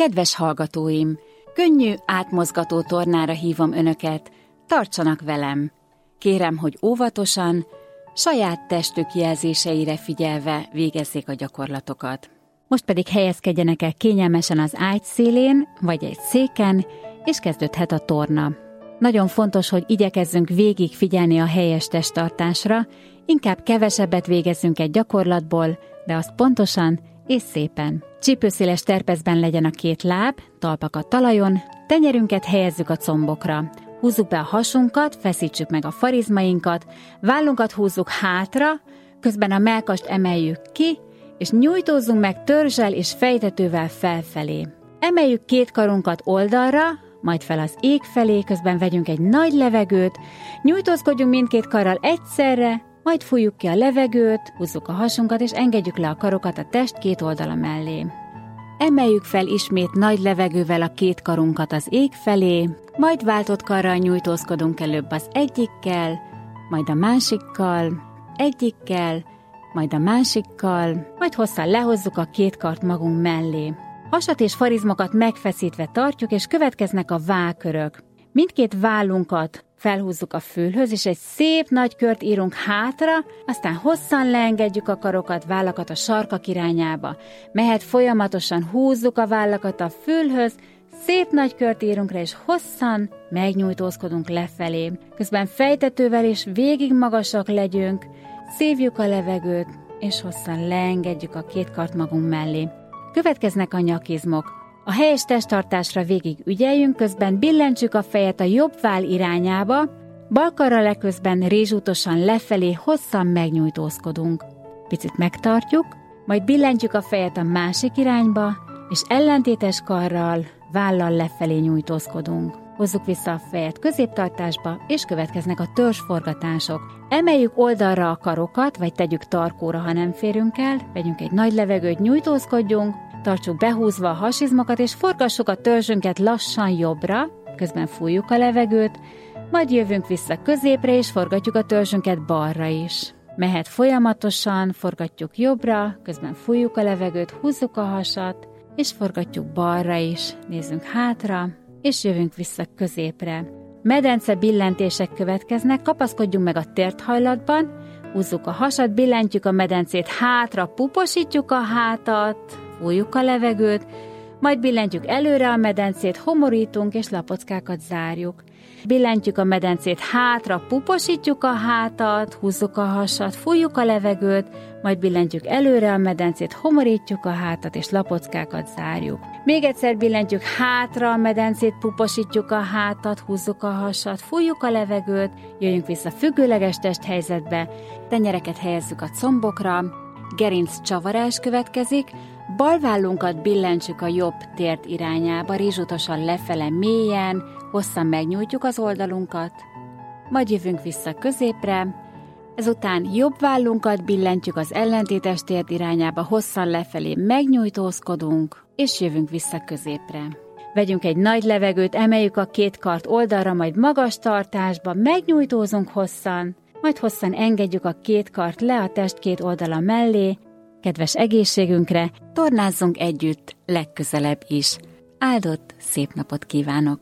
Kedves hallgatóim, könnyű, átmozgató tornára hívom önöket, tartsanak velem. Kérem, hogy óvatosan, saját testük jelzéseire figyelve végezzék a gyakorlatokat. Most pedig helyezkedjenek el kényelmesen az ágy szélén, vagy egy széken, és kezdődhet a torna. Nagyon fontos, hogy igyekezzünk végig figyelni a helyes testtartásra, inkább kevesebbet végezzünk egy gyakorlatból, de azt pontosan és szépen. Csípőszéles terpezben legyen a két láb, talpak a talajon, tenyerünket helyezzük a combokra. Húzzuk be a hasunkat, feszítsük meg a farizmainkat, vállunkat húzzuk hátra, közben a mellkast emeljük ki, és nyújtózzunk meg törzsel és fejtetővel felfelé. Emeljük két karunkat oldalra, majd fel az ég felé, közben vegyünk egy nagy levegőt, nyújtózkodjunk mindkét karral egyszerre, majd fújjuk ki a levegőt, húzzuk a hasunkat, és engedjük le a karokat a test két oldala mellé. Emeljük fel ismét nagy levegővel a két karunkat az ég felé, majd váltott karral nyújtózkodunk előbb az egyikkel, majd a másikkal, egyikkel, majd a másikkal, majd hosszan lehozzuk a két kart magunk mellé. Hasat és farizmokat megfeszítve tartjuk, és következnek a vállkörök. Mindkét vállunkat felhúzzuk a fülhöz, és egy szép nagy kört írunk hátra, aztán hosszan leengedjük a karokat, vállakat a sarkak irányába. Mehet folyamatosan, húzzuk a vállakat a fülhöz, szép nagy kört írunk rá, és hosszan megnyújtózkodunk lefelé. Közben fejtetővel és végig magasak legyünk, szívjuk a levegőt, és hosszan leengedjük a két kart magunk mellé. Következnek a nyakizmok. A helyes testtartásra végig ügyeljünk, közben billentsük a fejet a jobb váll irányába, bal karral eközben rézsútosan lefelé, hosszan megnyújtózkodunk. Picit megtartjuk, majd billentjük a fejet a másik irányba, és ellentétes karral, vállal lefelé nyújtózkodunk. Hozzuk vissza a fejet középtartásba, és következnek a törzsforgatások. Emeljük oldalra a karokat, vagy tegyük tarkóra, ha nem férünk el, vegyünk egy nagy levegőt, nyújtózkodjunk, tartsuk behúzva a hasizmokat, és forgassuk a törzsünket lassan jobbra, közben fújjuk a levegőt, majd jövünk vissza középre, és forgatjuk a törzsünket balra is. Mehet folyamatosan, forgatjuk jobbra, közben fújjuk a levegőt, húzzuk a hasat, és forgatjuk balra is, nézzünk hátra, és jövünk vissza középre. Medence billentések következnek, kapaszkodjunk meg a térthajlatban, húzzuk a hasat, billentjük a medencét hátra, puposítjuk a hátat, fújjuk a levegőt, majd billentjük előre a medencét, homorítunk és lapockákat zárjuk. Billentjük a medencét hátra, puposítjuk a hátat, húzzuk a hasat, fújjuk a levegőt, majd billentjük előre a medencét, homorítjuk a hátat és lapockákat zárjuk. Még egyszer billentjük hátra a medencét, puposítjuk a hátat, húzzuk a hasat, fújjuk a levegőt, jöjjünk vissza függőleges testhelyzetbe, tenyereket helyezzük a combokra, gerinc csavarás következik, bal vállunkat billentsük a jobb tért irányába, rézsútosan lefele mélyen, hosszan megnyújtjuk az oldalunkat, majd jövünk vissza középre, ezután jobb vállunkat billentjük az ellentétes tért irányába, hosszan lefelé megnyújtózkodunk, és jövünk vissza középre. Vegyünk egy nagy levegőt, emeljük a két kart oldalra, majd magas tartásba, megnyújtózunk hosszan, majd hosszan engedjük a két kart le a test két oldala mellé. Kedves egészségünkre, tornázzunk együtt legközelebb is. Áldott szép napot kívánok!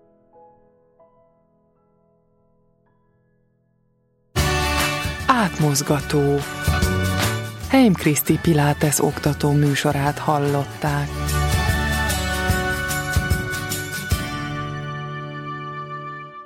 Átmozgató. Heim Kriszti Pilates oktató műsorát hallották.